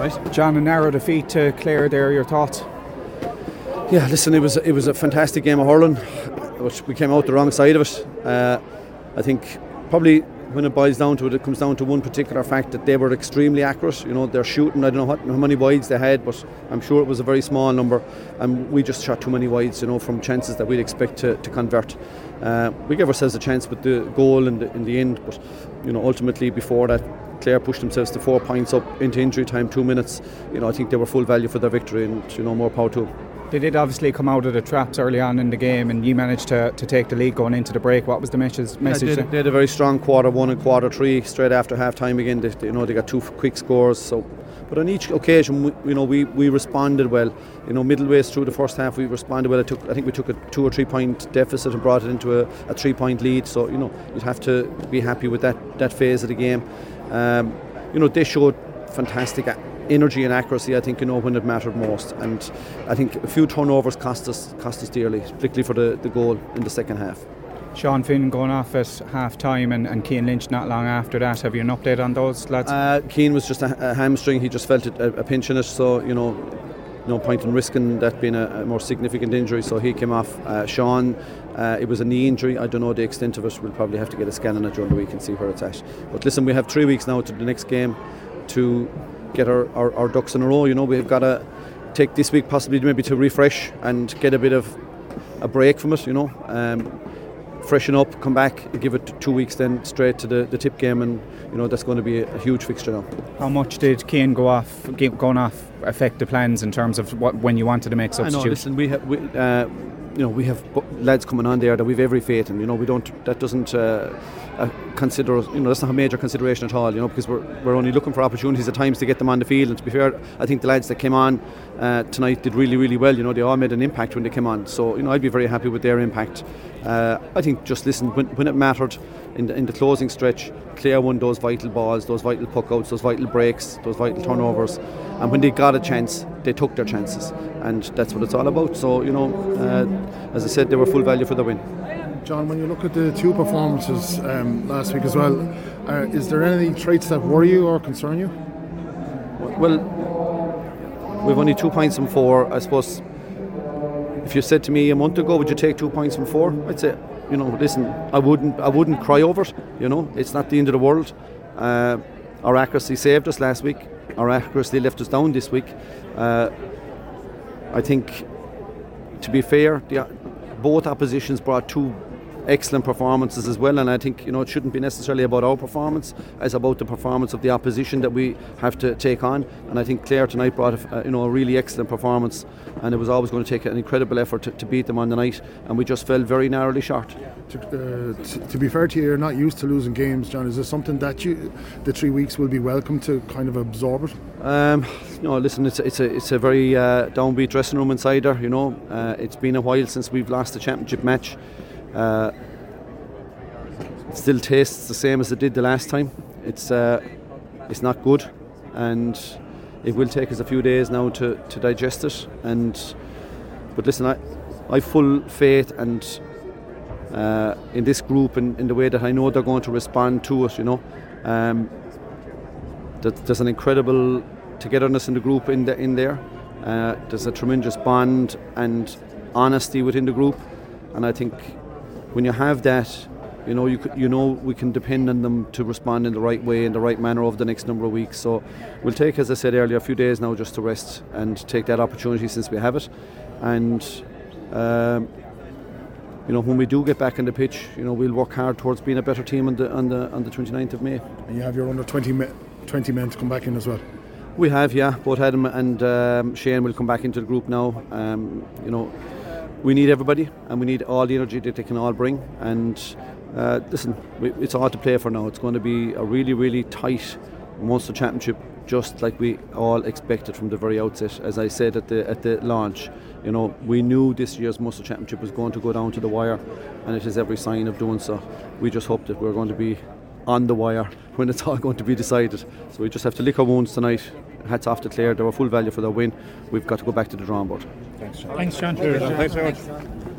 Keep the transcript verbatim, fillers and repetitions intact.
right? John, a narrow defeat to Clare there, your thoughts? Yeah, listen, it was it was a fantastic game of hurling, which we came out the wrong side of it. Uh, I think probably when it boils down to it, it comes down to one particular fact, that they were extremely accurate. You know, they're shooting, I don't know what, how many wides they had, but I'm sure it was a very small number, and we just shot too many wides, you know, from chances that we'd expect to, to convert. Uh, we gave ourselves a chance with the goal in the, in the end, but you know, ultimately before that, Clare pushed themselves to four points up into injury time, two minutes. You know, I think they were full value for their victory, and you know, more power to them. They did obviously come out of the traps early on in the game, and you managed to, to take the lead going into the break. What was the message? message yeah, they, they had a very strong quarter one and quarter three. Straight after half time again, they, you know, they got two quick scores. So, but on each occasion, we, you know, we, we responded well. You know, middle ways through the first half, we responded well. It took, I think we took a two or three point deficit and brought it into a, a three point lead. So you know, you'd have to be happy with that that phase of the game. Um, you know, they showed fantastic energy and accuracy, I think, you know, when it mattered most, and I think a few turnovers cost us cost us dearly, particularly for the, the goal in the second half. Sean Finn going off at half time, and, and Cian Lynch not long after that. Have you an update on those lads? Uh, Cian was just a, a hamstring, he just felt it, a, a pinch in it, so you know, no point in risking that being a, a more significant injury, so he came off. uh, Sean, uh, it was a knee injury, I don't know the extent of it, we'll probably have to get a scan on it during the week and see where it's at. But listen, we have three weeks now to the next game to get our, our, our ducks in a row. You know, we've got to take this week possibly maybe to refresh and get a bit of a break from it, you know, um, freshen up, come back, give it two weeks then straight to the, the tip game, and you know, that's going to be a, a huge fixture now. How much did Cian go off going off affect the plans in terms of what when you wanted to make substitutes? I know, listen, we have we, uh, you know, we have lads coming on there that we've every faith in. You know, we don't, that doesn't uh, uh, consider, you know, that's not a major consideration at all, you know, because we're we're only looking for opportunities at times to get them on the field. And to be fair, I think the lads that came on uh, tonight did really, really well. You know, they all made an impact when they came on. So, you know, I'd be very happy with their impact. Uh, I think just listen, when, when it mattered in the, in the closing stretch, Clare won those vital balls, those vital puck-outs, those vital breaks, those vital turnovers, and when they got a chance, they took their chances, and that's what it's all about. So, you know, uh, as I said, they were full value for the win. John, when you look at the two performances um, last week as well, uh, is there any traits that worry you or concern you? Well, we've only two points from four. I suppose if you said to me a month ago, would you take two points from four? I'd say, you know, listen, I wouldn't I wouldn't cry over it. You know, it's not the end of the world. Uh, our accuracy saved us last week. Our accuracy left us down this week. Uh, I think, to be fair, the, both oppositions brought two excellent performances as well, and I think, you know, it shouldn't be necessarily about our performance, it's about the performance of the opposition that we have to take on. And I think Clare tonight brought a, you know, a really excellent performance, and it was always going to take an incredible effort to, to beat them on the night, and we just fell very narrowly short. To, uh, to, to be fair to you, you're not used to losing games, John. Is this something that you, the three weeks will be welcome to kind of absorb it? Um, you know, listen, it's a, it's a, it's a very uh, downbeat dressing room inside there, you know. Uh, it's been a while since we've lost a championship match. Uh, it still tastes the same as it did the last time. It's uh, it's not good, and it will take us a few days now to, to digest it. And but listen, I I've full faith and uh, in this group, and in the way that I know they're going to respond to it. You know, um, that there's an incredible togetherness in the group in the, in there. Uh, there's a tremendous bond and honesty within the group, and I think when you have that, you know, you you know we can depend on them to respond in the right way, in the right manner over the next number of weeks. So we'll take, as I said earlier, a few days now just to rest and take that opportunity since we have it. And um, you know, when we do get back on the pitch, you know, we'll work hard towards being a better team on the on the on the twenty-ninth of May. And you have your under twenty, twenty men to come back in as well. We have, yeah. Both Adam and um, Shane will come back into the group now. Um, you know, we need everybody, and we need all the energy that they can all bring. And uh, listen, we, it's all to play for now. It's going to be a really, really tight Munster Championship, just like we all expected from the very outset. As I said at the at the launch, you know, we knew this year's Munster Championship was going to go down to the wire, and it has every sign of doing so. We just hope that we're going to be on the wire when it's all going to be decided. So we just have to lick our wounds tonight. Hats off to Clare, they were full value for their win. We've got to go back to the drawing board. Thanks, John. Thanks, John. Thanks very much.